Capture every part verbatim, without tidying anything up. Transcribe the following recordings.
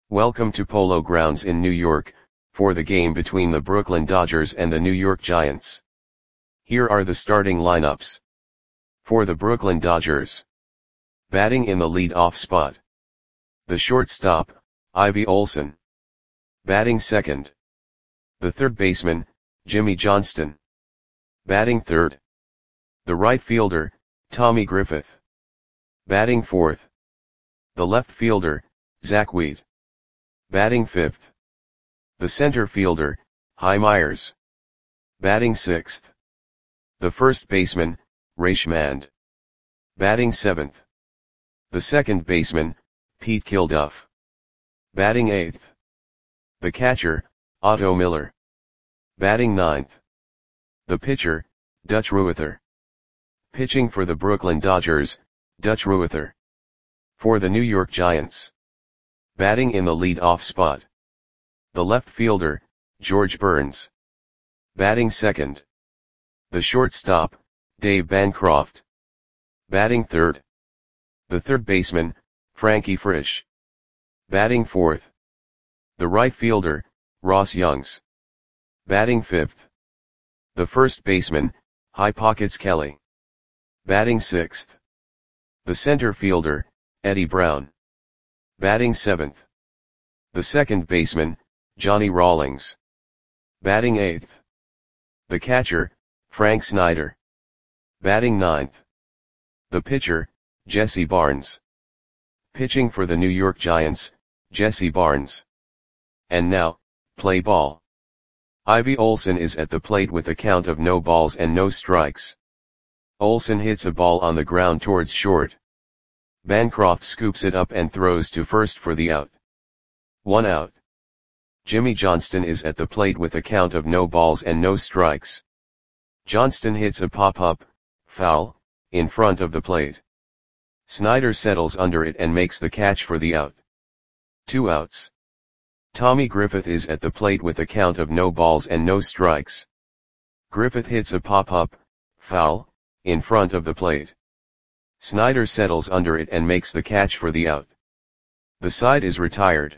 Welcome to Polo Grounds in New York, for the game between the Brooklyn Dodgers and the New York Giants. Here are the starting lineups. For the Brooklyn Dodgers. Batting in the lead-off spot. The shortstop, Ivy Olson. Batting second. The third baseman, Jimmy Johnston. Batting third. The right fielder, Tommy Griffith. Batting fourth. The left fielder, Zach Wheat. Batting fifth. The center fielder, Hy Myers. Batting sixth. The first baseman, Ray Schmand. Batting seventh. The second baseman, Pete Kilduff. Batting eighth. The catcher, Otto Miller. Batting ninth. The pitcher, Dutch Ruether. Pitching for the Brooklyn Dodgers, Dutch Ruether. For the New York Giants. Batting in the lead-off spot. The left fielder, George Burns. Batting second. The shortstop, Dave Bancroft. Batting third. The third baseman, Frankie Frisch. Batting fourth. The right fielder, Ross Youngs. Batting fifth. The first baseman, High Pockets Kelly. Batting sixth. The center fielder, Eddie Brown. Batting seventh. The second baseman, Johnny Rawlings. Batting eighth. The catcher, Frank Snyder. Batting ninth. The pitcher, Jesse Barnes. Pitching for the New York Giants, Jesse Barnes. And now, play ball. Ivy Olson is at the plate with a count of no balls and no strikes. Olson hits a ball on the ground towards short. Bancroft scoops it up and throws to first for the out. One out. Jimmy Johnston is at the plate with a count of no balls and no strikes. Johnston hits a pop-up, foul, in front of the plate. Snyder settles under it and makes the catch for the out. Two outs. Tommy Griffith is at the plate with a count of no balls and no strikes. Griffith hits a pop-up, foul, in front of the plate. Snyder settles under it and makes the catch for the out. The side is retired.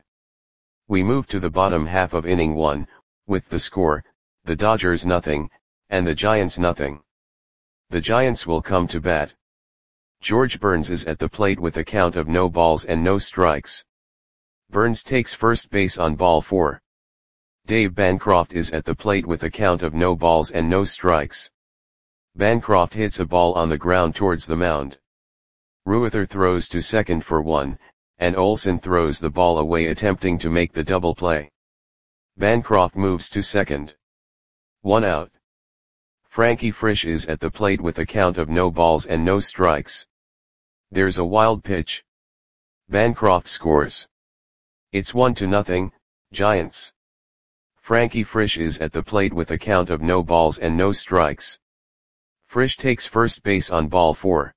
We move to the bottom half of inning one, with the score, the Dodgers nothing, and the Giants nothing. The Giants will come to bat. George Burns is at the plate with a count of no balls and no strikes. Burns takes first base on ball four. Dave Bancroft is at the plate with a count of no balls and no strikes. Bancroft hits a ball on the ground towards the mound. Ruether throws to second for one, and Olson throws the ball away attempting to make the double play. Bancroft moves to second. One out. Frankie Frisch is at the plate with a count of no balls and no strikes. There's a wild pitch. Bancroft scores. It's one to nothing, Giants. Frankie Frisch is at the plate with a count of no balls and no strikes. Frisch takes first base on ball four.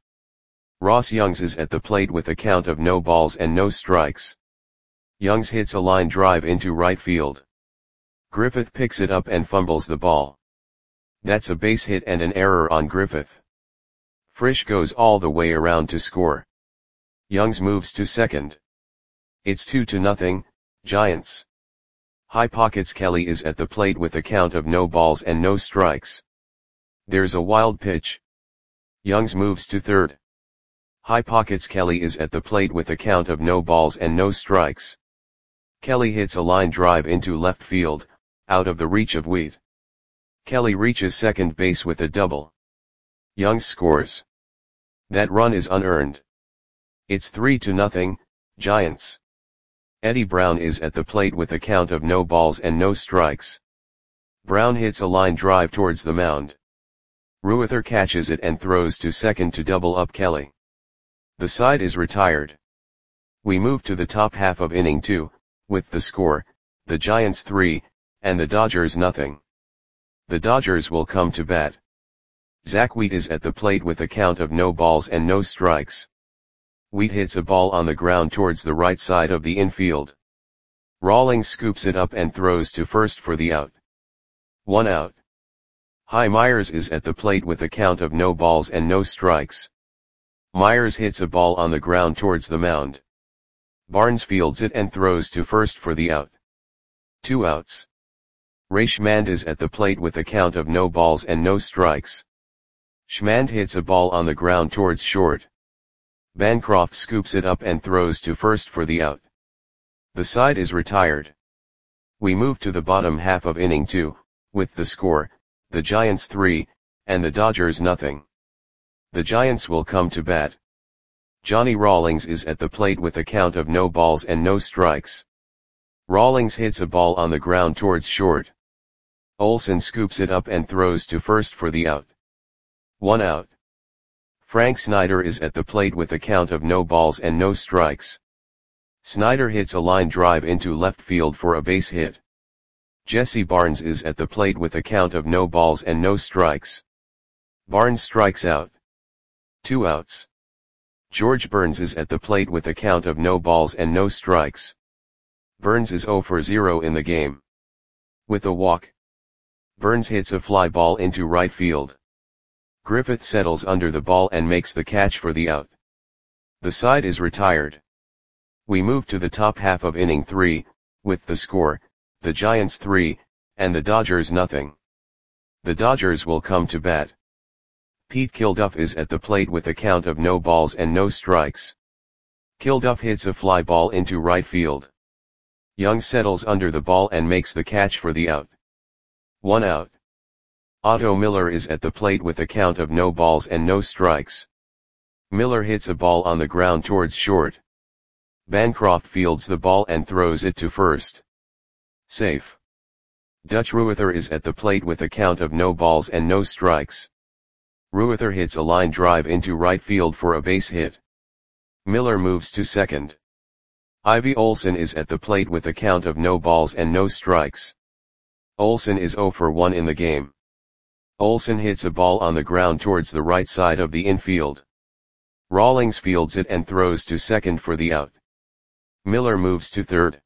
Ross Youngs is at the plate with a count of no balls and no strikes. Youngs hits a line drive into right field. Griffith picks it up and fumbles the ball. That's a base hit and an error on Griffith. Frisch goes all the way around to score. Youngs moves to second. It's two to nothing, Giants. High Pockets Kelly is at the plate with a count of no balls and no strikes. There's a wild pitch. Youngs moves to third. High Pockets Kelly is at the plate with a count of no balls and no strikes. Kelly hits a line drive into left field, out of the reach of Wheat. Kelly reaches second base with a double. Youngs scores. That run is unearned. It's three to nothing, Giants. Eddie Brown is at the plate with a count of no balls and no strikes. Brown hits a line drive towards the mound. Ruether catches it and throws to second to double up Kelly. The side is retired. We move to the top half of inning two, with the score, the Giants three, and the Dodgers nothing. The Dodgers will come to bat. Zach Wheat is at the plate with a count of no balls and no strikes. Wheat hits a ball on the ground towards the right side of the infield. Rawlings scoops it up and throws to first for the out. One out. Hy Myers is at the plate with a count of no balls and no strikes. Myers hits a ball on the ground towards the mound. Barnes fields it and throws to first for the out. Two outs. Ray Schmand is at the plate with a count of no balls and no strikes. Schmand hits a ball on the ground towards short. Bancroft scoops it up and throws to first for the out. The side is retired. We move to the bottom half of inning two, with the score, the Giants three, and the Dodgers nothing. The Giants will come to bat. Johnny Rawlings is at the plate with a count of no balls and no strikes. Rawlings hits a ball on the ground towards short. Olson scoops it up and throws to first for the out. One out. Frank Snyder is at the plate with a count of no balls and no strikes. Snyder hits a line drive into left field for a base hit. Jesse Barnes is at the plate with a count of no balls and no strikes. Barnes strikes out. Two outs. George Burns is at the plate with a count of no balls and no strikes. Burns is zero for zero in the game. With a walk, Burns hits a fly ball into right field. Griffith settles under the ball and makes the catch for the out. The side is retired. We move to the top half of inning three, with the score, the Giants three, and the Dodgers nothing. The Dodgers will come to bat. Pete Kilduff is at the plate with a count of no balls and no strikes. Kilduff hits a fly ball into right field. Young settles under the ball and makes the catch for the out. One out. Otto Miller is at the plate with a count of no balls and no strikes. Miller hits a ball on the ground towards short. Bancroft fields the ball and throws it to first. Safe. Dutch Ruether is at the plate with a count of no balls and no strikes. Ruether hits a line drive into right field for a base hit. Miller moves to second. Ivy Olson is at the plate with a count of no balls and no strikes. Olson is zero for one in the game. Olson hits a ball on the ground towards the right side of the infield. Rawlings fields it and throws to second for the out. Miller moves to third.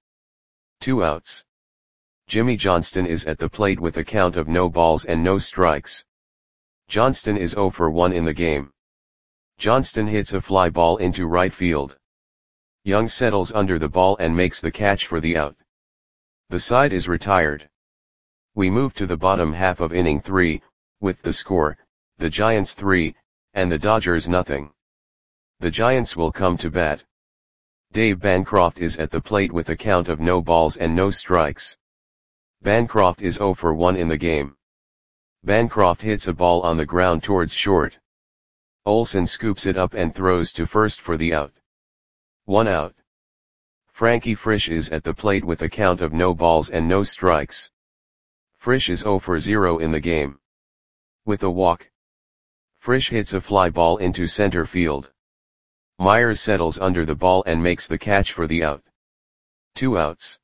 Two outs. Jimmy Johnston is at the plate with a count of no balls and no strikes. Johnston is zero for one in the game. Johnston hits a fly ball into right field. Young settles under the ball and makes the catch for the out. The side is retired. We move to the bottom half of inning three, with the score, the Giants three, and the Dodgers nothing. The Giants will come to bat. Dave Bancroft is at the plate with a count of no balls and no strikes. Bancroft is zero for one in the game. Bancroft hits a ball on the ground towards short. Olson scoops it up and throws to first for the out. One out. Frankie Frisch is at the plate with a count of no balls and no strikes. Frisch is zero for zero in the game. With a walk, Frisch hits a fly ball into center field. Myers settles under the ball and makes the catch for the out. Two outs.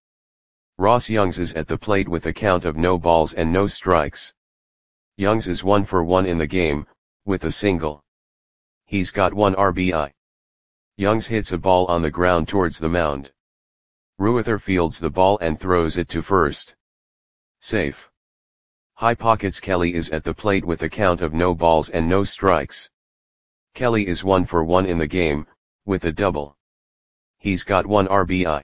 Ross Youngs is at the plate with a count of no balls and no strikes. Youngs is one for one in the game, with a single. He's got one R B I. Youngs hits a ball on the ground towards the mound. Ruether fields the ball and throws it to first. Safe. High Pockets Kelly is at the plate with a count of no balls and no strikes. Kelly is one for one in the game, with a double. He's got one R B I.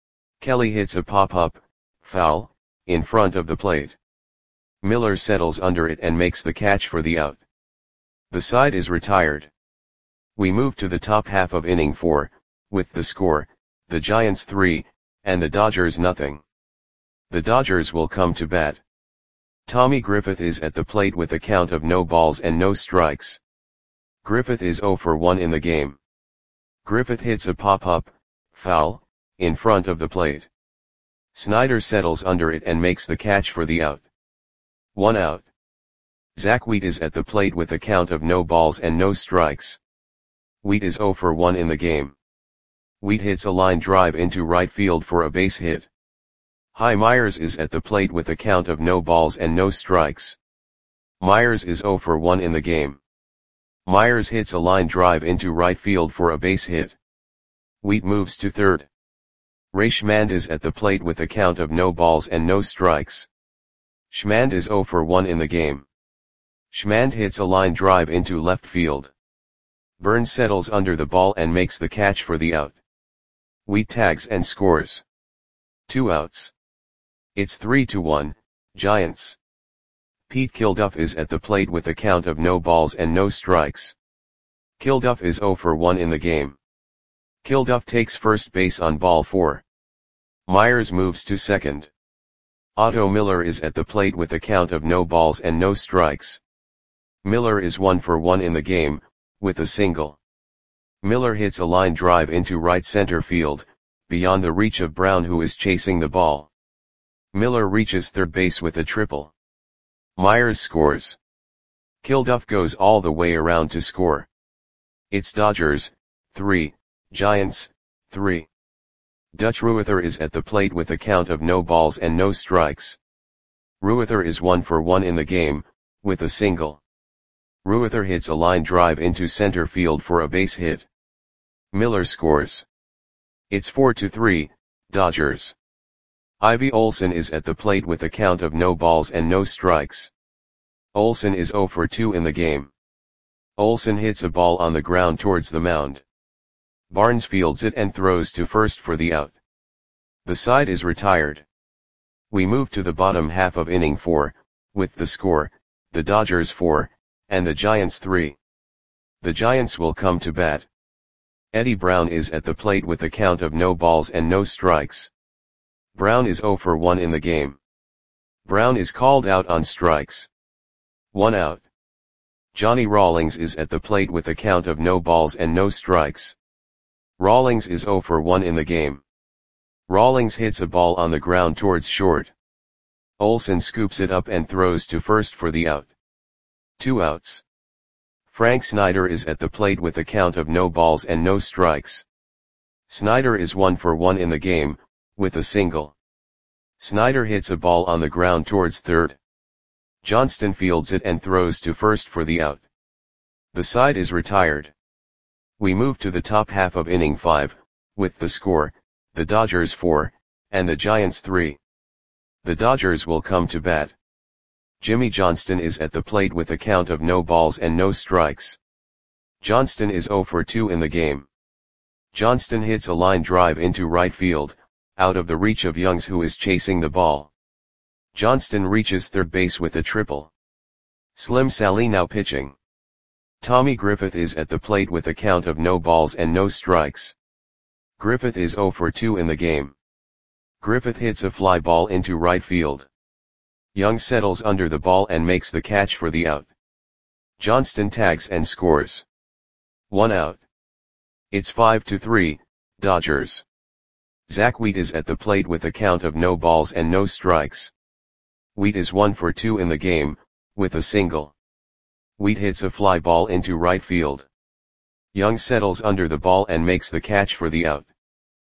Kelly hits a pop-up, foul, in front of the plate. Miller settles under it and makes the catch for the out. The side is retired. We move to the top half of inning four, with the score, the Giants three, and the Dodgers nothing. The Dodgers will come to bat. Tommy Griffith is at the plate with a count of no balls and no strikes. Griffith is zero for one in the game. Griffith hits a pop-up, foul, in front of the plate. Snyder settles under it and makes the catch for the out. One out. Zach Wheat is at the plate with a count of no balls and no strikes. Wheat is zero for one in the game. Wheat hits a line drive into right field for a base hit. Hy Myers is at the plate with a count of no balls and no strikes. Myers is zero for one in the game. Myers hits a line drive into right field for a base hit. Wheat moves to third. Ray Schmand is at the plate with a count of no balls and no strikes. Schmand is zero for one in the game. Schmand hits a line drive into left field. Burns settles under the ball and makes the catch for the out. Wheat tags and scores. Two outs. It's three to one, Giants. Pete Kilduff is at the plate with a count of no balls and no strikes. Kilduff is oh for one in the game. Kilduff takes first base on ball four. Myers moves to second. Otto Miller is at the plate with a count of no balls and no strikes. Miller is one for one in the game, with a single. Miller hits a line drive into right center field, beyond the reach of Brown, who is chasing the ball. Miller reaches third base with a triple. Myers scores. Kilduff goes all the way around to score. It's Dodgers, three, Giants, three. Dutch Ruether is at the plate with a count of no balls and no strikes. Ruether is one for one in the game, with a single. Ruether hits a line drive into center field for a base hit. Miller scores. It's four to three, Dodgers. Ivy Olson is at the plate with a count of no balls and no strikes. Olson is oh for two in the game. Olson hits a ball on the ground towards the mound. Barnes fields it and throws to first for the out. The side is retired. We move to the bottom half of inning four, with the score, the Dodgers four, and the Giants three. The Giants will come to bat. Eddie Brown is at the plate with a count of no balls and no strikes. Brown is oh for one in the game. Brown is called out on strikes. One out. Johnny Rawlings is at the plate with a count of no balls and no strikes. Rawlings is oh for one in the game. Rawlings hits a ball on the ground towards short. Olson scoops it up and throws to first for the out. Two outs. Frank Snyder is at the plate with a count of no balls and no strikes. Snyder is one for one in the game, with a single. Snyder hits a ball on the ground towards third. Johnston fields it and throws to first for the out. The side is retired. We move to the top half of inning five, with the score, the Dodgers four, and the Giants three. The Dodgers will come to bat. Jimmy Johnston is at the plate with a count of no balls and no strikes. Johnston is oh for two in the game. Johnston hits a line drive into right field, out of the reach of Youngs, who is chasing the ball. Johnston reaches third base with a triple. Slim Sally now pitching. Tommy Griffith is at the plate with a count of no balls and no strikes. Griffith is oh for two in the game. Griffith hits a fly ball into right field. Young settles under the ball and makes the catch for the out. Johnston tags and scores. One out. It's five to three, Dodgers. Zach Wheat is at the plate with a count of no balls and no strikes. Wheat is one for two in the game, with a single. Wheat hits a fly ball into right field. Young settles under the ball and makes the catch for the out.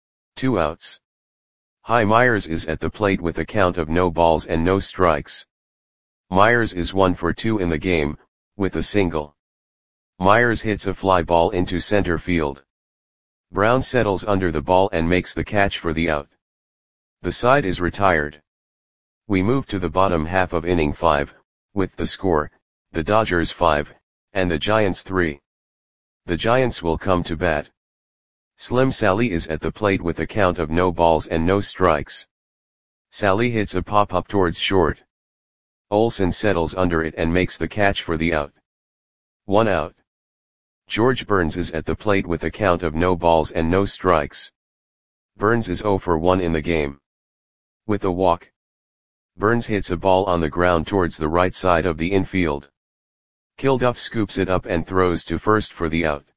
Two outs. Hy Myers is at the plate with a count of no balls and no strikes. Myers is one for two in the game, with a single. Myers hits a fly ball into center field. Brown settles under the ball and makes the catch for the out. The side is retired. We move to the bottom half of inning five, with the score, the Dodgers five, and the Giants three. The Giants will come to bat. Slim Sally is at the plate with a count of no balls and no strikes. Sally hits a pop-up towards short. Olson settles under it and makes the catch for the out. One out. George Burns is at the plate with a count of no balls and no strikes. Burns is oh for one in the game. With a walk. Burns hits a ball on the ground towards the right side of the infield. Kilduff scoops it up and throws to first for the out.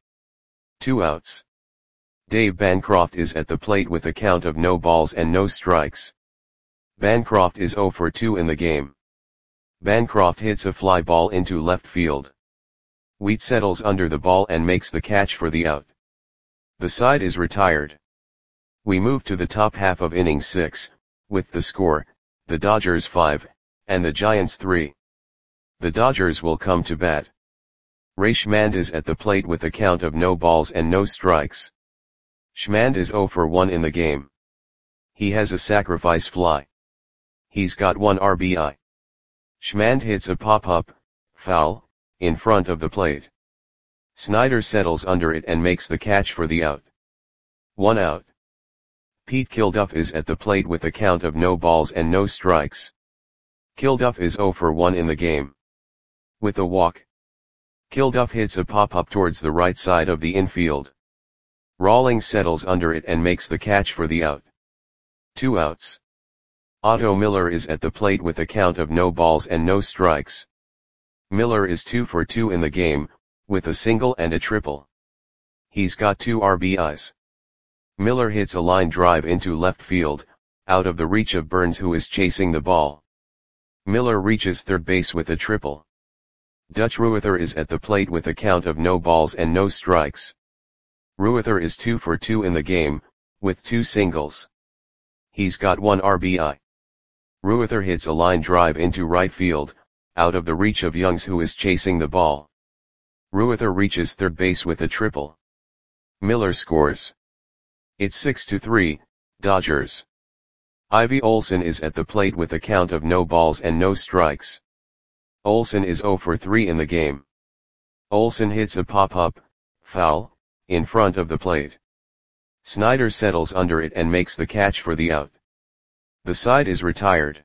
Two outs. Dave Bancroft is at the plate with a count of no balls and no strikes. Bancroft is oh for two in the game. Bancroft hits a fly ball into left field. Wheat settles under the ball and makes the catch for the out. The side is retired. We move to the top half of inning six, with the score, the Dodgers five, and the Giants three. The Dodgers will come to bat. Ray Schmand is at the plate with a count of no balls and no strikes. Schmand is oh for one in the game. He has a sacrifice fly. He's got one R B I. Schmand hits a pop-up, foul, in front of the plate. Snyder settles under it and makes the catch for the out. One out. Pete Kilduff is at the plate with a count of no balls and no strikes. Kilduff is zero for one in the game. With a walk, Kilduff hits a pop-up towards the right side of the infield. Rawlings settles under it and makes the catch for the out. Two outs. Otto Miller is at the plate with a count of no balls and no strikes. Miller is two for two in the game, with a single and a triple. He's got two R B Is. Miller hits a line drive into left field, out of the reach of Burns, who is chasing the ball. Miller reaches third base with a triple. Dutch Ruether is at the plate with a count of no balls and no strikes. Ruether is two for two in the game, with two singles. He's got one R B I. Ruether hits a line drive into right field, out of the reach of Youngs, who is chasing the ball. Ruether reaches third base with a triple. Miller scores. It's six to three, Dodgers. Ivy Olson is at the plate with a count of no balls and no strikes. Olson is zero for three in the game. Olson hits a pop-up, foul, in front of the plate. Snyder settles under it and makes the catch for the out. The side is retired.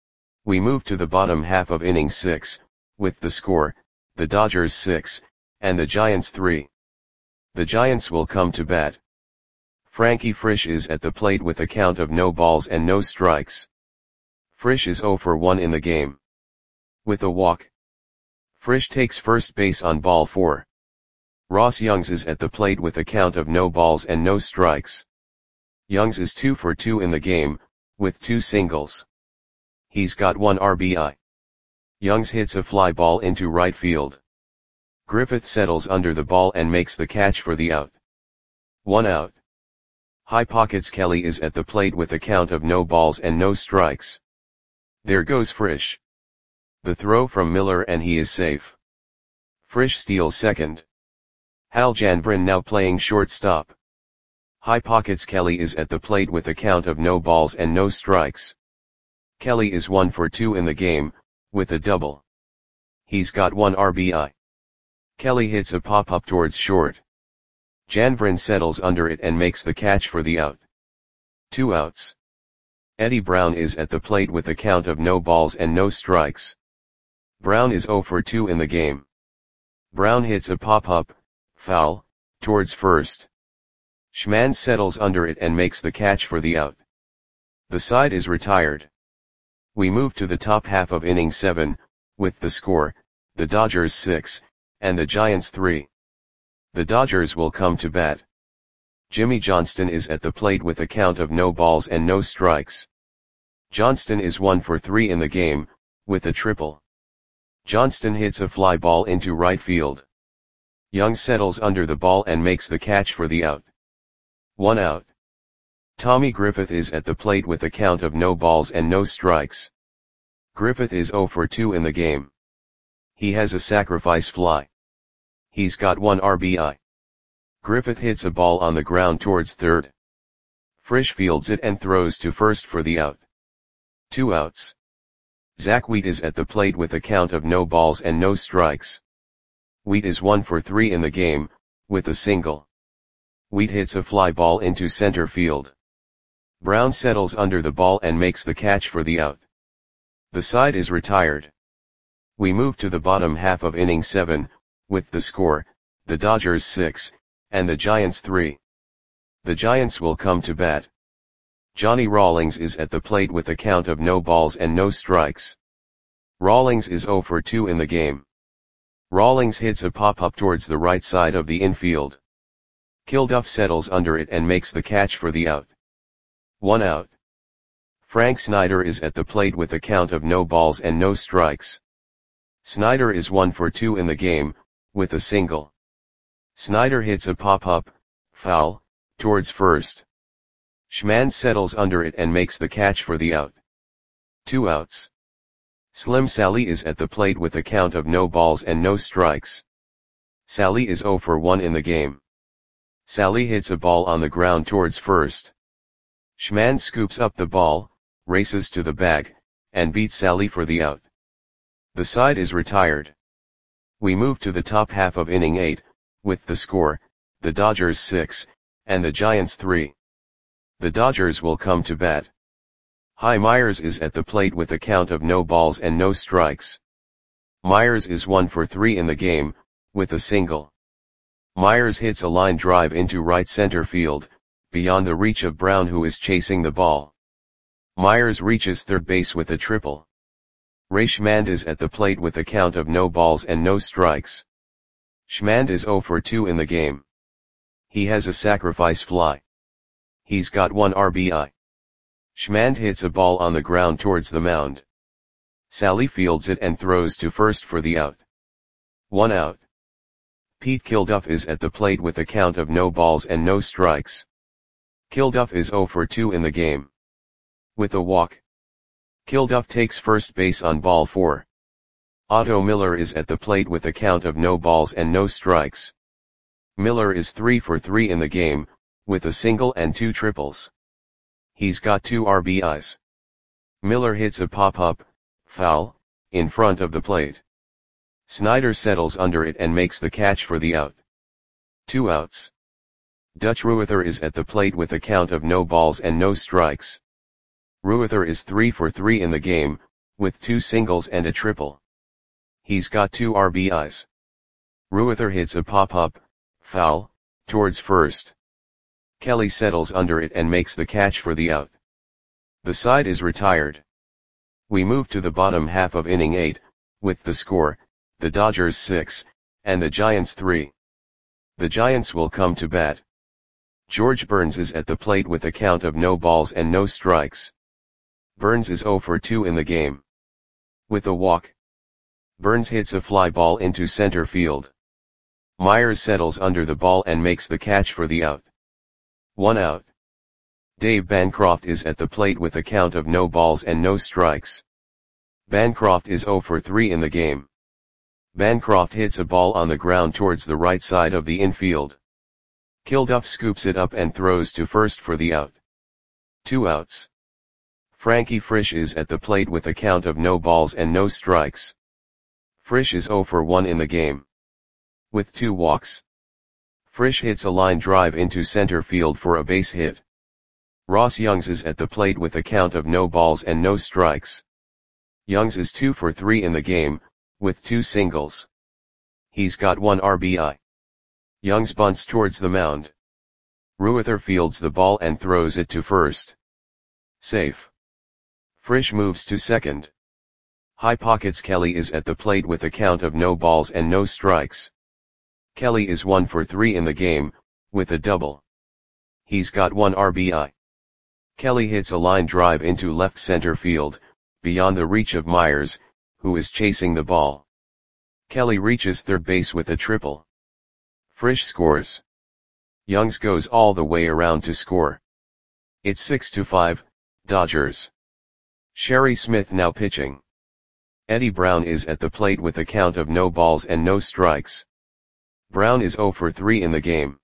We move to the bottom half of inning six, with the score, the Dodgers six, and the Giants three. The Giants will come to bat. Frankie Frisch is at the plate with a count of no balls and no strikes. Frisch is zero for one in the game. With a walk, Frisch takes first base on ball four. Ross Youngs is at the plate with a count of no balls and no strikes. Youngs is two for two in the game, with two singles. He's got one R B I. Youngs hits a fly ball into right field. Griffith settles under the ball and makes the catch for the out. One out. High Pockets Kelly is at the plate with a count of no balls and no strikes. There goes Frisch. The throw from Miller and he is safe. Frisch steals second. Hal Janvrin now playing shortstop. High Pockets Kelly is at the plate with a count of no balls and no strikes. Kelly is one for two in the game, with a double. He's got one R B I. Kelly hits a pop-up towards short. Janvrin settles under it and makes the catch for the out. Two outs. Eddie Brown is at the plate with a count of no balls and no strikes. Brown is zero for two in the game. Brown hits a pop-up, foul, towards first. Schman settles under it and makes the catch for the out. The side is retired. We move to the top half of inning seven, with the score, the Dodgers six, and the Giants three. The Dodgers will come to bat. Jimmy Johnston is at the plate with a count of no balls and no strikes. Johnston is one for three in the game, with a triple. Johnston hits a fly ball into right field. Young settles under the ball and makes the catch for the out. One out. Tommy Griffith is at the plate with a count of no balls and no strikes. Griffith is zero for two in the game. He has a sacrifice fly. He's got one R B I. Griffith hits a ball on the ground towards third. Frisch fields it and throws to first for the out. Two outs. Zach Wheat is at the plate with a count of no balls and no strikes. Wheat is one for three in the game, with a single. Wheat hits a fly ball into center field. Brown settles under the ball and makes the catch for the out. The side is retired. We move to the bottom half of inning seven, with the score, the Dodgers six, and the Giants three. The Giants will come to bat. Johnny Rawlings is at the plate with a count of no balls and no strikes. Rawlings is zero for two in the game. Rawlings hits a pop-up towards the right side of the infield. Kilduff settles under it and makes the catch for the out. One out. Frank Snyder is at the plate with a count of no balls and no strikes. Snyder is one for two in the game, with a single. Snyder hits a pop-up, foul, towards first. Schman settles under it and makes the catch for the out. Two outs. Slim Sally is at the plate with a count of no balls and no strikes. Sally is zero for one in the game. Sally hits a ball on the ground towards first. Schman scoops up the ball, races to the bag, and beats Sally for the out. The side is retired. We move to the top half of inning eight, with the score, the Dodgers six, and the Giants three. The Dodgers will come to bat. Hy Myers is at the plate with a count of no balls and no strikes. Myers is one for three in the game, with a single. Myers hits a line drive into right center field, beyond the reach of Brown, who is chasing the ball. Myers reaches third base with a triple. Ray Schmand is at the plate with a count of no balls and no strikes. Schmand is zero for two in the game. He has a sacrifice fly. He's got one R B I. Schmand hits a ball on the ground towards the mound. Sally fields it and throws to first for the out. One out. Pete Kilduff is at the plate with a count of no balls and no strikes. Kilduff is zero for two in the game. With a walk. Kilduff takes first base on ball four. Otto Miller is at the plate with a count of no balls and no strikes. Miller is three for three in the game, with a single and two triples. He's got two R B Is. Miller hits a pop-up, foul, in front of the plate. Snyder settles under it and makes the catch for the out. Two outs. Dutch Ruether is at the plate with a count of no balls and no strikes. Ruether is three for three in the game, with two singles and a triple. He's got two R B Is. Ruether hits a pop-up, foul, towards first. Kelly settles under it and makes the catch for the out. The side is retired. We move to the bottom half of inning eight, with the score, the Dodgers six, and the Giants three. The Giants will come to bat. George Burns is at the plate with a count of no balls and no strikes. Burns is zero for two in the game. With a walk. Burns hits a fly ball into center field. Myers settles under the ball and makes the catch for the out. One out. Dave Bancroft is at the plate with a count of no balls and no strikes. Bancroft is zero for three in the game. Bancroft hits a ball on the ground towards the right side of the infield. Kilduff scoops it up and throws to first for the out. Two outs. Frankie Frisch is at the plate with a count of no balls and no strikes. Frisch is zero for one in the game. With two walks. Frisch hits a line drive into center field for a base hit. Ross Youngs is at the plate with a count of no balls and no strikes. Youngs is two for three in the game, with two singles. He's got one R B I. Youngs bunts towards the mound. Ruether fields the ball and throws it to first. Safe. Frisch moves to second. High pockets Kelly is at the plate with a count of no balls and no strikes. Kelly is one for three in the game, with a double. He's got one R B I. Kelly hits a line drive into left center field, beyond the reach of Myers, who is chasing the ball. Kelly reaches third base with a triple. Frisch scores. Youngs goes all the way around to score. It's six to five, Dodgers. Sherry Smith now pitching. Eddie Brown is at the plate with a count of no balls and no strikes. Brown is zero for three in the game.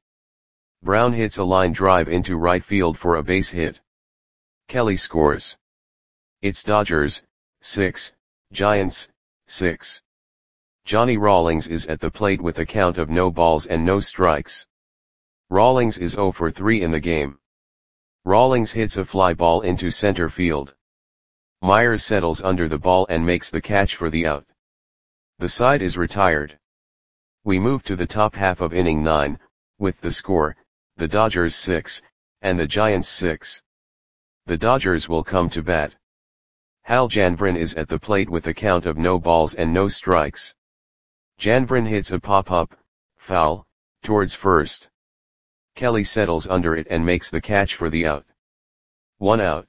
Brown hits a line drive into right field for a base hit. Kelly scores. It's Dodgers, six, Giants, six. Johnny Rawlings is at the plate with a count of no balls and no strikes. Rawlings is zero for three in the game. Rawlings hits a fly ball into center field. Myers settles under the ball and makes the catch for the out. The side is retired. We move to the top half of inning nine, with the score, the Dodgers six, and the Giants six. The Dodgers will come to bat. Hal Janvrin is at the plate with a count of no balls and no strikes. Janvrin hits a pop-up, foul, towards first. Kelly settles under it and makes the catch for the out. One out.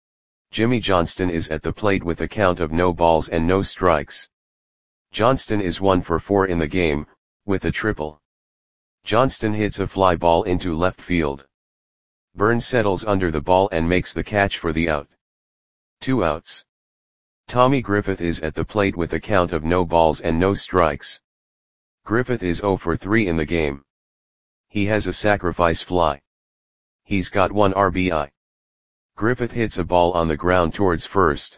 Jimmy Johnston is at the plate with a count of no balls and no strikes. Johnston is one for four in the game, with a triple. Johnston hits a fly ball into left field. Burns settles under the ball and makes the catch for the out. Two outs. Tommy Griffith is at the plate with a count of no balls and no strikes. Griffith is zero for three in the game. He has a sacrifice fly. He's got one R B I. Griffith hits a ball on the ground towards first.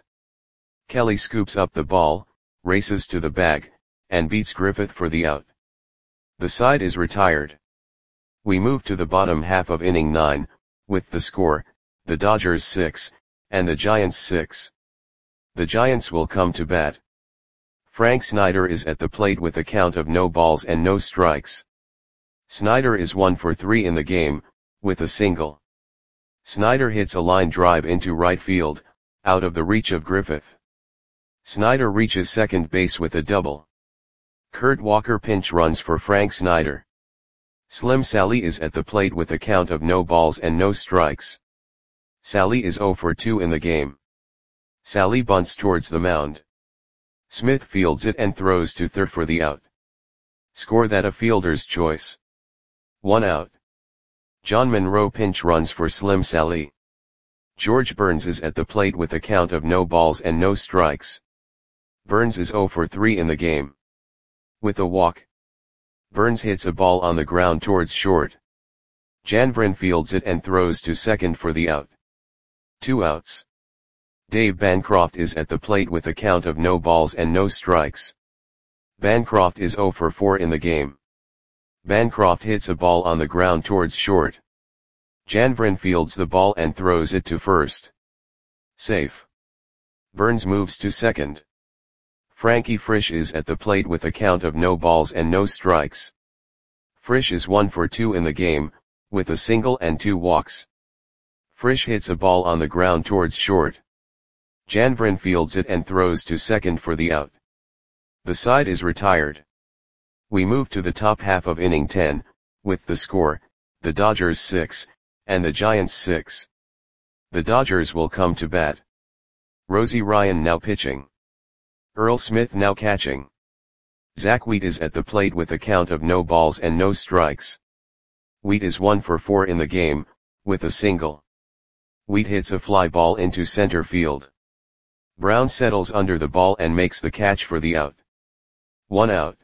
Kelly scoops up the ball, races to the bag, and beats Griffith for the out. The side is retired. We move to the bottom half of inning nine, with the score, the Dodgers six, and the Giants six. The Giants will come to bat. Frank Snyder is at the plate with a count of no balls and no strikes. Snyder is one for three in the game, with a single. Snyder hits a line drive into right field, out of the reach of Griffith. Snyder reaches second base with a double. Kurt Walker pinch runs for Frank Snyder. Slim Sally is at the plate with a count of no balls and no strikes. Sally is zero for two in the game. Sally bunts towards the mound. Smith fields it and throws to third for the out. Score that a fielder's choice. One out. John Monroe pinch runs for Slim Sally. George Burns is at the plate with a count of no balls and no strikes. Burns is zero for three in the game. With a walk. Burns hits a ball on the ground towards short. Janvrin fields it and throws to second for the out. Two outs. Dave Bancroft is at the plate with a count of no balls and no strikes. Bancroft is zero for four in the game. Bancroft hits a ball on the ground towards short. Janvrin fields the ball and throws it to first. Safe. Burns moves to second. Frankie Frisch is at the plate with a count of no balls and no strikes. Frisch is one for two in the game, with a single and two walks. Frisch hits a ball on the ground towards short. Janvrin fields it and throws to second for the out. The side is retired. We move to the top half of inning ten, with the score, the Dodgers six, and the Giants six. The Dodgers will come to bat. Rosie Ryan now pitching. Earl Smith now catching. Zach Wheat is at the plate with a count of no balls and no strikes. Wheat is one for four in the game, with a single. Wheat hits a fly ball into center field. Brown settles under the ball and makes the catch for the out. One out.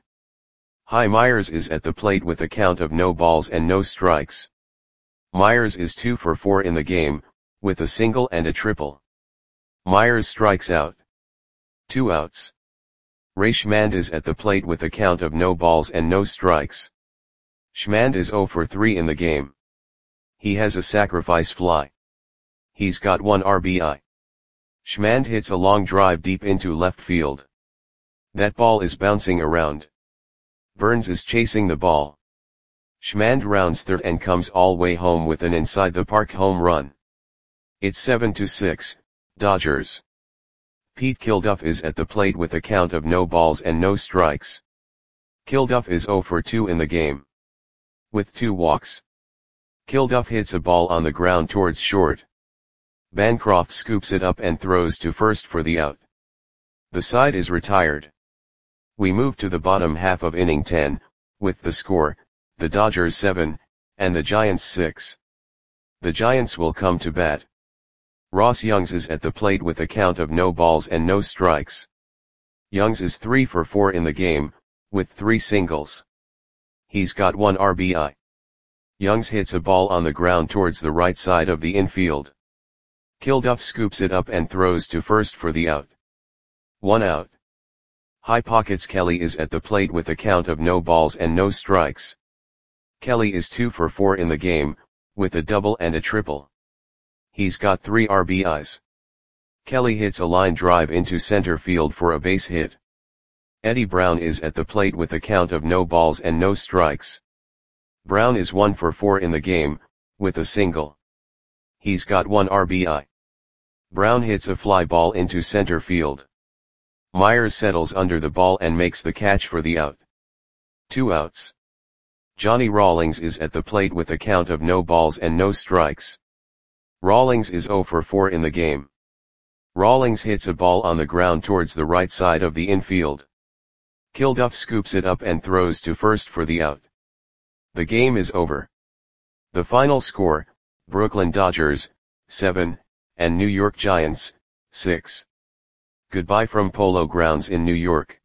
Hy Myers is at the plate with a count of no balls and no strikes. Myers is two for four in the game, with a single and a triple. Myers strikes out. Two outs. Ray Schmand is at the plate with a count of no balls and no strikes. Schmand is zero for three in the game. He has a sacrifice fly. He's got one R B I. Schmand hits a long drive deep into left field. That ball is bouncing around. Burns is chasing the ball. Schmand rounds third and comes all way home with an inside the park home run. It's seven to six, Dodgers. Pete Kilduff is at the plate with a count of no balls and no strikes. Kilduff is zero for two in the game. With two walks. Kilduff hits a ball on the ground towards short. Bancroft scoops it up and throws to first for the out. The side is retired. We move to the bottom half of inning ten, with the score, the Dodgers seven, and the Giants six. The Giants will come to bat. Ross Youngs is at the plate with a count of no balls and no strikes. Youngs is three for four in the game, with three singles. He's got one R B I. Youngs hits a ball on the ground towards the right side of the infield. Kilduff scoops it up and throws to first for the out. One out. High Pockets Kelly is at the plate with a count of no balls and no strikes. Kelly is two for four in the game, with a double and a triple. He's got three R B Is. Kelly hits a line drive into center field for a base hit. Eddie Brown is at the plate with a count of no balls and no strikes. Brown is one for four in the game, with a single. He's got one R B I. Brown hits a fly ball into center field. Myers settles under the ball and makes the catch for the out. Two outs. Johnny Rawlings is at the plate with a count of no balls and no strikes. Rawlings is zero for four in the game. Rawlings hits a ball on the ground towards the right side of the infield. Kilduff scoops it up and throws to first for the out. The game is over. The final score, Brooklyn Dodgers, seven, and New York Giants, six. Goodbye from Polo Grounds in New York.